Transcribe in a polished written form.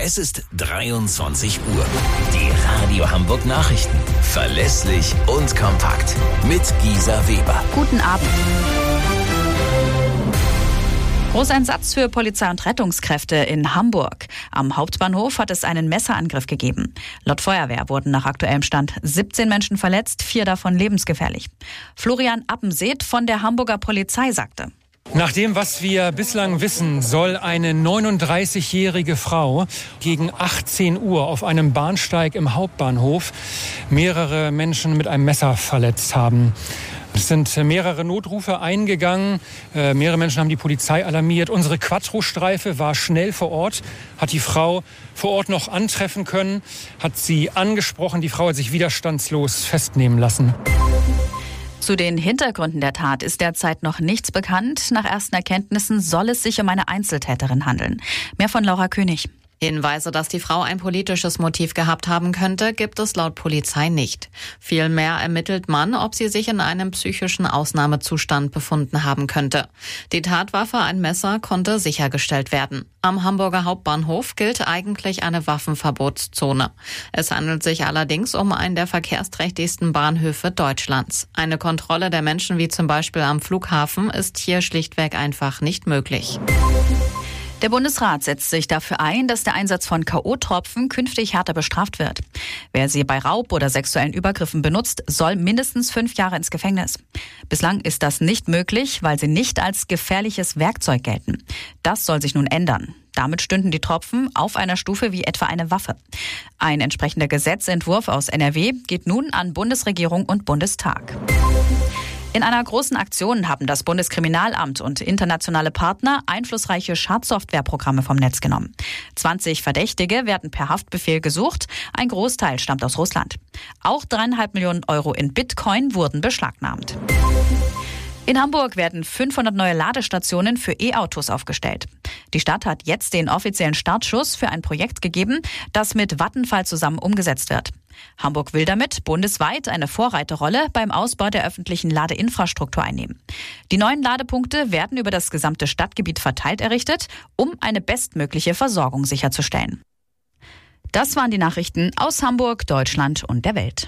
Es ist 23 Uhr. Die Radio Hamburg Nachrichten. Verlässlich und kompakt. Mit Gisa Weber. Guten Abend. Großeinsatz für Polizei und Rettungskräfte in Hamburg. Am Hauptbahnhof hat es einen Messerangriff gegeben. Laut Feuerwehr wurden nach aktuellem Stand 17 Menschen verletzt, 4 davon lebensgefährlich. Florian Appenseeth von der Hamburger Polizei sagte: Nach dem, was wir bislang wissen, soll eine 39-jährige Frau gegen 18 Uhr auf einem Bahnsteig im Hauptbahnhof mehrere Menschen mit einem Messer verletzt haben. Es sind mehrere Notrufe eingegangen. Mehrere Menschen haben die Polizei alarmiert. Unsere Quattro-Streife war schnell vor Ort, hat die Frau vor Ort noch antreffen können, hat sie angesprochen. Die Frau hat sich widerstandslos festnehmen lassen. Zu den Hintergründen der Tat ist derzeit noch nichts bekannt. Nach ersten Erkenntnissen soll es sich um eine Einzeltäterin handeln. Mehr von Laura König. Hinweise, dass die Frau ein politisches Motiv gehabt haben könnte, gibt es laut Polizei nicht. Vielmehr ermittelt man, ob sie sich in einem psychischen Ausnahmezustand befunden haben könnte. Die Tatwaffe, ein Messer, konnte sichergestellt werden. Am Hamburger Hauptbahnhof gilt eigentlich eine Waffenverbotszone. Es handelt sich allerdings um einen der verkehrsträchtigsten Bahnhöfe Deutschlands. Eine Kontrolle der Menschen wie zum Beispiel am Flughafen ist hier schlichtweg einfach nicht möglich. Der Bundesrat setzt sich dafür ein, dass der Einsatz von K.O.-Tropfen künftig härter bestraft wird. Wer sie bei Raub oder sexuellen Übergriffen benutzt, soll mindestens 5 Jahre ins Gefängnis. Bislang ist das nicht möglich, weil sie nicht als gefährliches Werkzeug gelten. Das soll sich nun ändern. Damit stünden die Tropfen auf einer Stufe wie etwa eine Waffe. Ein entsprechender Gesetzentwurf aus NRW geht nun an Bundesregierung und Bundestag. In einer großen Aktion haben das Bundeskriminalamt und internationale Partner einflussreiche Schadsoftwareprogramme vom Netz genommen. 20 Verdächtige werden per Haftbefehl gesucht. Ein Großteil stammt aus Russland. Auch 3,5 Millionen Euro in Bitcoin wurden beschlagnahmt. In Hamburg werden 500 neue Ladestationen für E-Autos aufgestellt. Die Stadt hat jetzt den offiziellen Startschuss für ein Projekt gegeben, das mit Vattenfall zusammen umgesetzt wird. Hamburg will damit bundesweit eine Vorreiterrolle beim Ausbau der öffentlichen Ladeinfrastruktur einnehmen. Die neuen Ladepunkte werden über das gesamte Stadtgebiet verteilt errichtet, um eine bestmögliche Versorgung sicherzustellen. Das waren die Nachrichten aus Hamburg, Deutschland und der Welt.